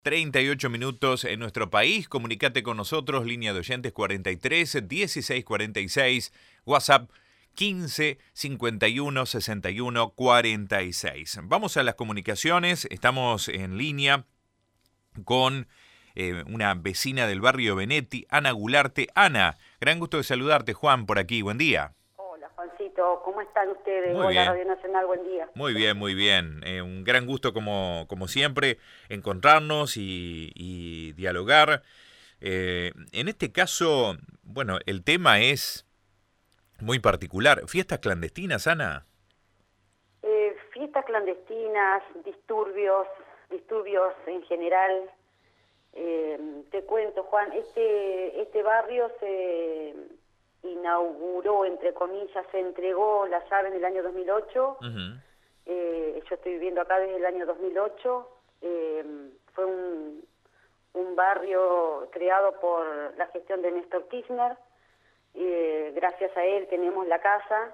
38 minutos en nuestro país. Comunicate con nosotros, línea de oyentes 43 16 46, WhatsApp 15 51 61 46. Vamos a las comunicaciones. Estamos en línea con una vecina del barrio Benetti, Ana Gularte. Ana, gran gusto de saludarte. Juan, por aquí. Buen día. Hola, Juancito. ¿Cómo están ustedes? Muy Hola, bien. Radio Nacional. Buen día. Muy bien, muy bien. Un gran gusto como siempre encontrarnos y dialogar. En este caso, bueno, el tema es muy particular. ¿Fiestas clandestinas, Ana? Fiestas clandestinas, disturbios en general. Te cuento, Juan, este barrio se inauguró, entre comillas, se entregó la llave en el año 2008. Uh-huh. Yo estoy viviendo acá desde el año 2008. Fue un barrio creado por la gestión de Néstor Kirchner. Gracias a él tenemos la casa.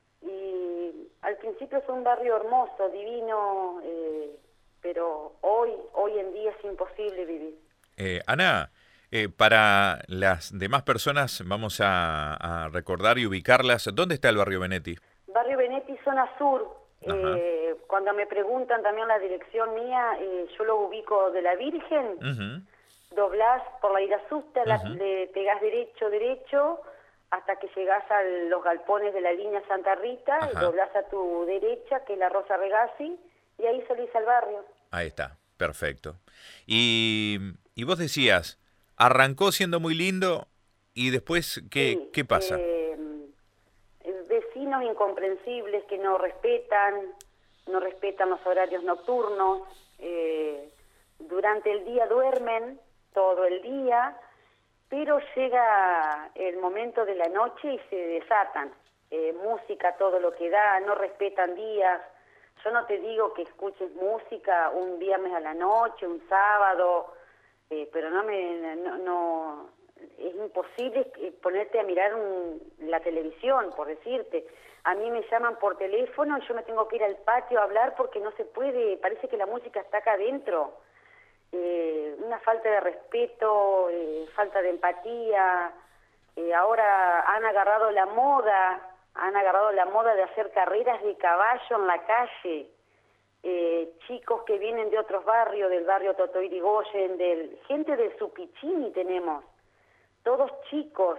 Y al principio fue un barrio hermoso, divino, pero hoy en día es imposible vivir. Ana, para las demás personas vamos a recordar y ubicarlas. ¿Dónde está el barrio Benetti? Barrio Benetti, zona sur. Ajá. Cuando me preguntan también la dirección mía, yo lo ubico de la Virgen. Uh-huh. Doblás por la Irasusta, Uh-huh. le pegás derecho, hasta que llegás a los galpones de la línea Santa Rita. Ajá. Y doblás a tu derecha, que es la Rosa Regasi, y ahí salís al barrio. Ahí está, perfecto. Y vos decías, arrancó siendo muy lindo y después, Sí, ¿qué pasa? Vecinos incomprensibles que no respetan los horarios nocturnos. Durante el día duermen todo el día, pero llega el momento de la noche y se desatan. Música todo lo que da, no respetan días. Yo no te digo que escuches música un viernes a la noche, un sábado, pero no es imposible ponerte a mirar la televisión, por decirte. A mí me llaman por teléfono y yo me tengo que ir al patio a hablar porque no se puede, parece que la música está acá adentro. Una falta de respeto, falta de empatía. Ahora han agarrado la moda de hacer carreras de caballo en la calle. Chicos que vienen de otros barrios, del barrio Totó Irigoyen, gente de Supichini tenemos, todos chicos.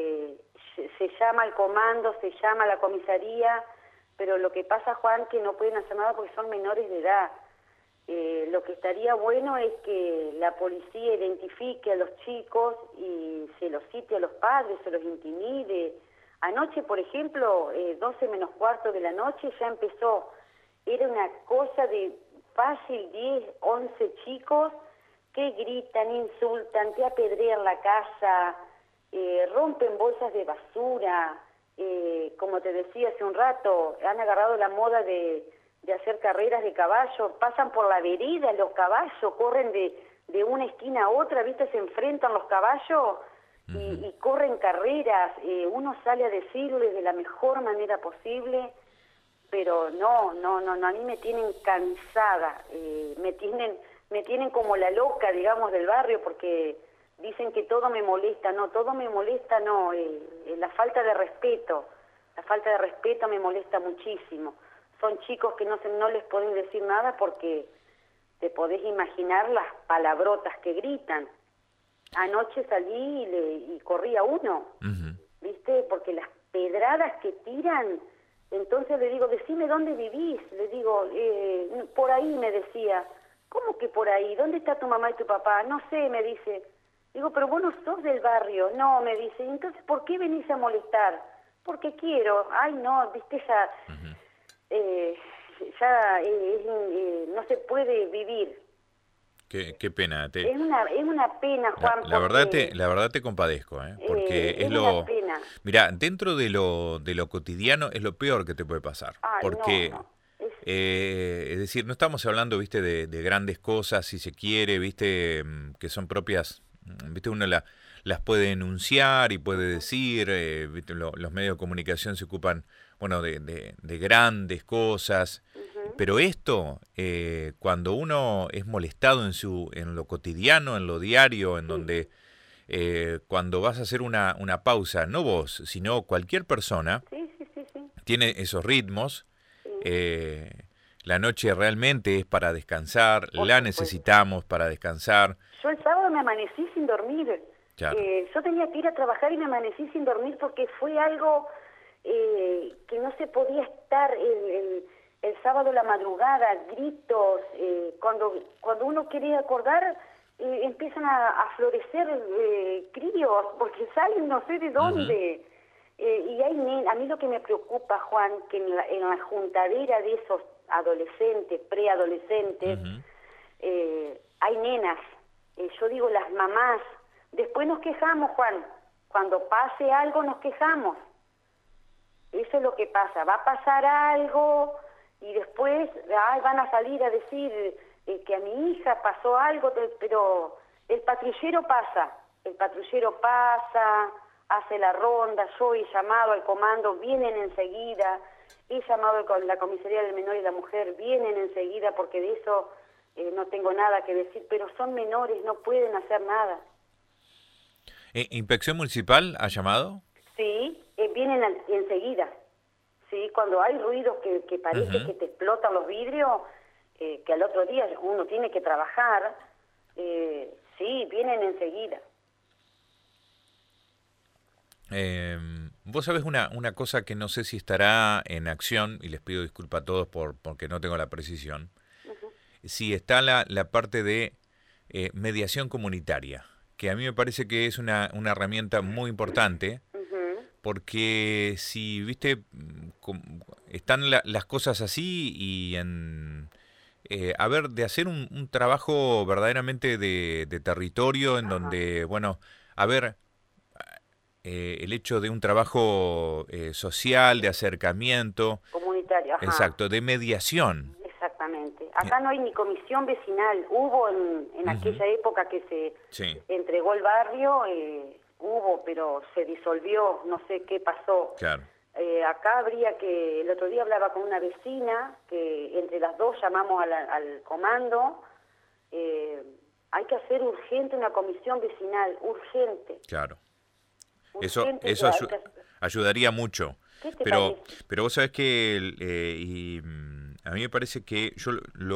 Se llama al comando, se llama a la comisaría, pero lo que pasa, Juan, que no pueden hacer nada porque son menores de edad. Lo que estaría bueno es que la policía identifique a los chicos y se los cite a los padres, se los intimide. Anoche, por ejemplo, 12 menos cuarto de la noche ya empezó. Era una cosa de fácil 10, 11 chicos que gritan, insultan, te apedrean la casa, rompen bolsas de basura. Como te decía hace un rato, han agarrado la moda de hacer carreras de caballo, pasan por la vereda los caballos, corren de una esquina a otra, ¿viste? Se enfrentan los caballos y corren carreras. Uno sale a decirles de la mejor manera posible, pero no, a mí me tienen cansada, me tienen como la loca, digamos, del barrio, porque dicen que todo me molesta, no, la falta de respeto me molesta muchísimo. Son chicos que no les podés decir nada porque te podés imaginar las palabrotas que gritan. Anoche salí y corría uno, Uh-huh. ¿viste? Porque las pedradas que tiran, entonces le digo, decime dónde vivís. Le digo, por ahí, me decía. ¿Cómo que por ahí? ¿Dónde está tu mamá y tu papá? No sé, me dice. Digo, pero vos no sos del barrio. No, me dice. Entonces, ¿por qué venís a molestar? Porque quiero. Ay, no, ¿viste? Uh-huh. No se puede vivir. Qué pena. Es una pena, Juan. La verdad te compadezco, porque es una pena. Mira, dentro de lo cotidiano es lo peor que te puede pasar, Ay, porque no. es decir, no estamos hablando, viste, de grandes cosas, si se quiere, viste, que son propias, viste, uno las puede denunciar y puede decir, viste, los medios de comunicación se ocupan, bueno, de grandes cosas. Pero esto, cuando uno es molestado en lo cotidiano, en lo diario, en donde cuando vas a hacer una pausa, no vos, sino cualquier persona, tiene esos ritmos. La noche realmente es para descansar, la necesitamos para descansar. Yo el sábado me amanecí sin dormir. Claro. Yo tenía que ir a trabajar y me amanecí sin dormir porque fue algo que no se podía estar el sábado a la madrugada, gritos, cuando uno quiere acordar, empiezan a florecer críos, porque salen no sé de dónde. Y a mí lo que me preocupa, Juan, que en la juntadera de esos adolescentes, preadolescentes, hay nenas. Yo digo las mamás. Después nos quejamos, Juan. Cuando pase algo nos quejamos. Eso es lo que pasa. Va a pasar algo y después van a salir a decir que a mi hija pasó algo, pero el patrullero pasa. El patrullero pasa, hace la ronda, yo he llamado al comando, vienen enseguida, he llamado con la comisaría del menor y la mujer, vienen enseguida porque de eso no tengo nada que decir, pero son menores, no pueden hacer nada. ¿Inspección municipal ha llamado? Sí, vienen enseguida. Sí, cuando hay ruidos que parece que te explotan los vidrios, que al otro día uno tiene que trabajar, sí, vienen enseguida. Vos sabés una cosa que no sé si estará en acción, y les pido disculpas a todos porque no tengo la precisión, si está la parte de mediación comunitaria, que a mí me parece que es una herramienta muy importante, porque si, viste, están las cosas así y a ver, de hacer un trabajo verdaderamente de territorio en donde, bueno, a ver, el hecho de un trabajo social, de acercamiento. Comunitario, Exacto, de mediación. Exactamente. Acá no hay ni comisión vecinal. Hubo en aquella época que se entregó el barrio, hubo, pero se disolvió, no sé qué pasó. Claro. Acá habría que, el otro día hablaba con una vecina, que entre las dos llamamos al comando, hay que hacer urgente una comisión vecinal, urgente. Claro. Urgente, eso ayudaría mucho. ¿Qué te parece? Pero vos sabés que a mí me parece que yo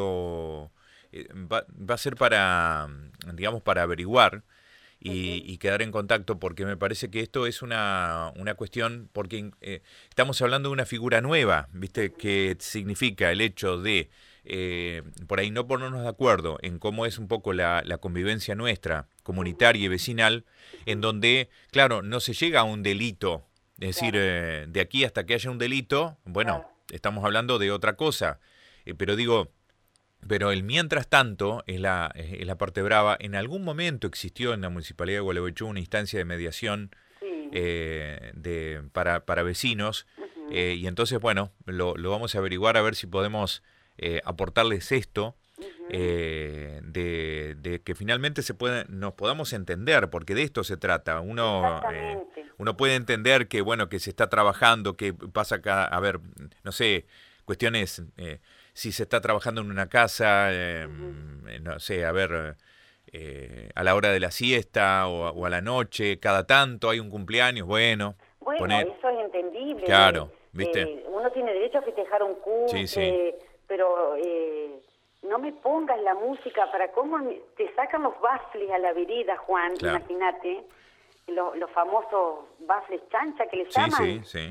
va a ser para, digamos, para averiguar y quedar en contacto, porque me parece que esto es una cuestión, porque estamos hablando de una figura nueva, ¿viste? Que significa el hecho de, por ahí no ponernos de acuerdo en cómo es un poco la convivencia nuestra, comunitaria y vecinal, en donde, claro, no se llega a un delito, es decir, de aquí hasta que haya un delito, bueno, estamos hablando de otra cosa, pero digo... Pero el mientras tanto es la parte brava. En algún momento existió en la Municipalidad de Gualeguaychú una instancia de mediación para vecinos, y entonces, bueno, lo vamos a averiguar a ver si podemos aportarles esto, de que finalmente nos podamos entender, porque de esto se trata. Uno puede entender que, bueno, que se está trabajando, que pasa acá, a ver, no sé, cuestiones... si se está trabajando en una casa, no sé, a ver, a la hora de la siesta o a la noche, cada tanto hay un cumpleaños, bueno. Eso es entendible. Claro, ¿viste? Uno tiene derecho a festejar un cumple, pero no me pongas la música para cómo te sacan los baffles a la vereda, Juan, imagínate, los famosos baffles chancha que le llaman. Sí.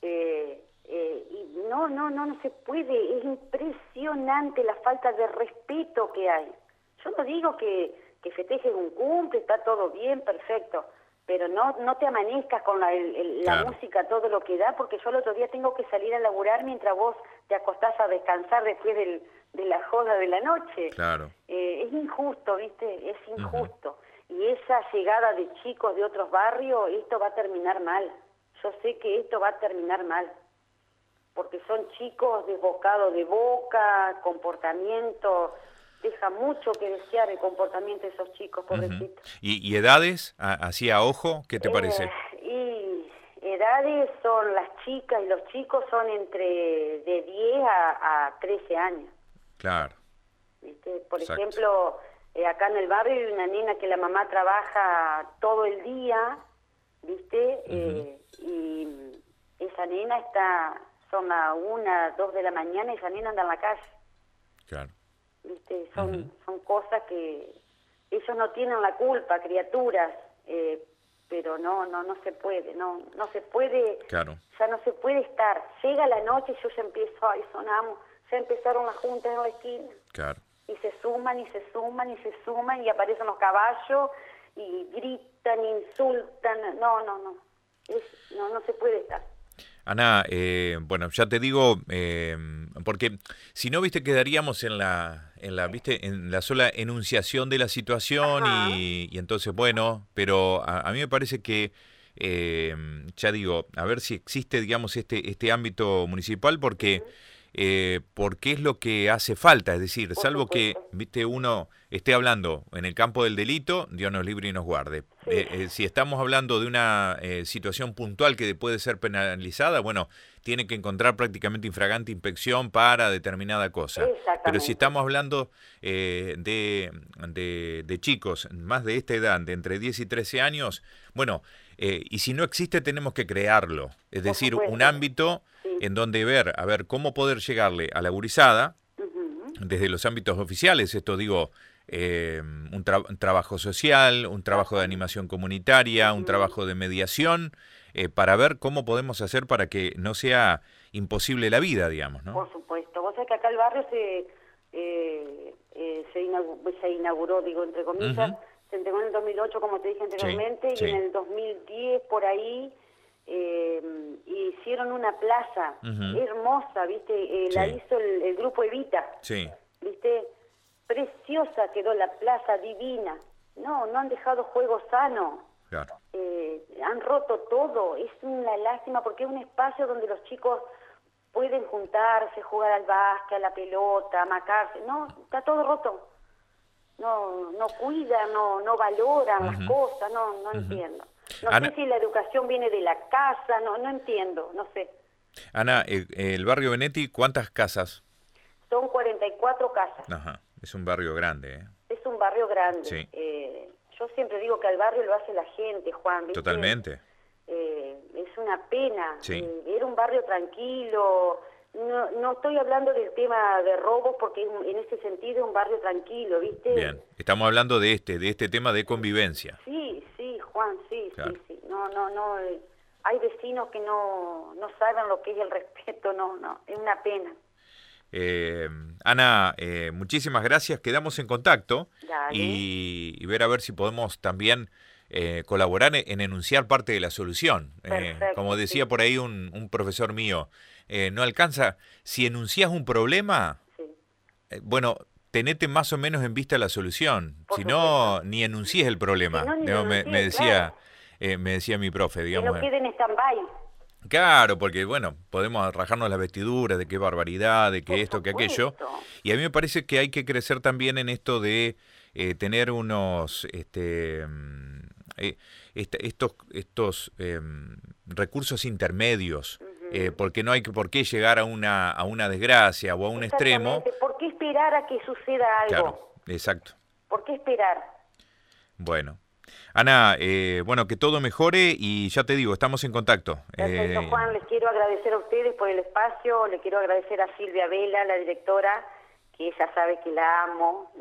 Y no se puede, es impresionante la falta de respeto que hay. Yo no digo que festejes un cumple, está todo bien, perfecto, pero no te amanezcas con la música todo lo que da, porque yo el otro día tengo que salir a laburar mientras vos te acostás a descansar después de la joda de la noche. Claro. Es injusto, ¿viste? Es injusto. Y esa llegada de chicos de otros barrios, esto va a terminar mal. Yo sé que esto va a terminar mal, porque son chicos desbocados de boca, comportamiento, deja mucho que desear el comportamiento de esos chicos, pobrecitos. ¿Y edades, así a ojo, qué te parece? Y edades edades son las chicas y los chicos son entre de 10 a 13 años. Claro. ¿Viste? Por Exacto. ejemplo, acá en el barrio hay una nena que la mamá trabaja todo el día, ¿viste? Y esa nena son las 1, 2 de la mañana y esa nena anda en la calle. Claro. ¿Viste? Son cosas que ellos no tienen la culpa, criaturas, pero no se puede, no se puede, Claro. ya no se puede estar. Llega la noche y yo ya empiezo, ay, sonamos, ya empezaron las juntas en la esquina. Claro. Y se suman, y se suman, y se suman, y aparecen los caballos, y gritan, insultan, no se puede estar. Ana, bueno, ya te digo, porque si no, viste, quedaríamos en la sola enunciación de la situación y entonces, bueno, pero a mí me parece que, ya digo, a ver si existe, digamos, este ámbito municipal, porque es lo que hace falta, es decir, Por salvo supuesto. que, viste, uno esté hablando en el campo del delito, Dios nos libre y nos guarde. Sí. Si estamos hablando de una situación puntual que puede ser penalizada, bueno, tiene que encontrar prácticamente infragante inspección para determinada cosa. Pero si estamos hablando de chicos más de esta edad, de entre 10 y 13 años, bueno, y si no existe tenemos que crearlo, es decir, un ámbito en donde a ver cómo poder llegarle a la gurizada desde los ámbitos oficiales, esto digo, un trabajo social, un trabajo de animación comunitaria, un trabajo de mediación, para ver cómo podemos hacer para que no sea imposible la vida, digamos, ¿no? Por supuesto. Vos sabés que acá el barrio se inauguró, digo, entre comillas, se entregó en el 2008, como te dije anteriormente, y en el 2010, por ahí, hicieron una plaza hermosa, ¿viste? La hizo el grupo Evita, ¿viste? Preciosa quedó la plaza, divina. No han dejado juego sano. Claro. Han roto todo. Es una lástima porque es un espacio donde los chicos pueden juntarse, jugar al básquet, a la pelota, amacarse. No, está todo roto. No cuidan, no valoran las cosas, no entiendo. No Ana, sé si la educación viene de la casa, no entiendo, no sé. Ana, el barrio Benetti, ¿cuántas casas? Son 44 casas. Ajá, es un barrio grande, ¿eh? Es un barrio grande. Sí. Yo siempre digo que al barrio lo hace la gente, Juan. ¿Viste? Totalmente. Es una pena. Sí. Era un barrio tranquilo. No estoy hablando del tema de robos porque en ese sentido es un barrio tranquilo, ¿viste? Bien, estamos hablando de este tema de convivencia. Sí, Juan, sí, claro. sí. No. Hay vecinos que no saben lo que es el respeto, es una pena. Ana, muchísimas gracias, quedamos en contacto y ver a ver si podemos también colaborar en enunciar parte de la solución. Como decía por ahí un profesor mío, no alcanza, si enuncias un problema, bueno, tenete más o menos en vista la solución, si no, ni enuncies el problema. Me decía mi profe, digamos. Que no quede en stand-by. Claro, porque bueno, podemos rajarnos las vestiduras de qué barbaridad, de que esto, que aquello. Y a mí me parece que hay que crecer también en esto de tener unos estos recursos intermedios, porque no hay por qué llegar a una desgracia o a un extremo. ¿Por qué esperar a que suceda algo? Claro, exacto. ¿Por qué esperar? Bueno. Ana, bueno, que todo mejore y ya te digo, estamos en contacto. Perfecto, Juan, les quiero agradecer a ustedes por el espacio, le quiero agradecer a Silvia Vela, la directora, que ella sabe que la amo.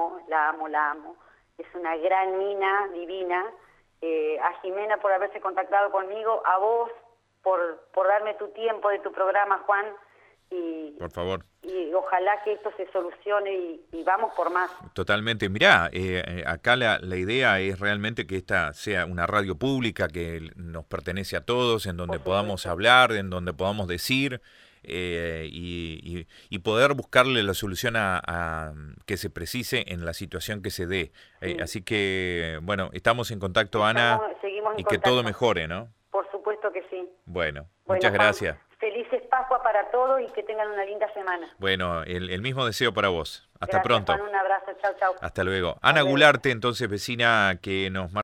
Es una gran mina, divina. A Jimena por haberse contactado conmigo, a vos por darme tu tiempo de tu programa, Juan. Y, por favor. Y ojalá que esto se solucione y vamos por más. Totalmente. Mirá, acá la idea es realmente que esta sea una radio pública que nos pertenece a todos, en donde podamos hablar, en donde podamos decir y poder buscarle la solución a que se precise en la situación que se dé. Así que, bueno, estamos en contacto, Ana, seguimos en y contacto. Que todo mejore, ¿no? Por supuesto que sí. Bueno, muchas gracias. Juan, felices Pascua para todos y que tengan una linda semana. Bueno, el mismo deseo para vos. Hasta Gracias, pronto. Juan, un abrazo. Chau. Hasta luego. Ana Gularte, entonces, vecina que nos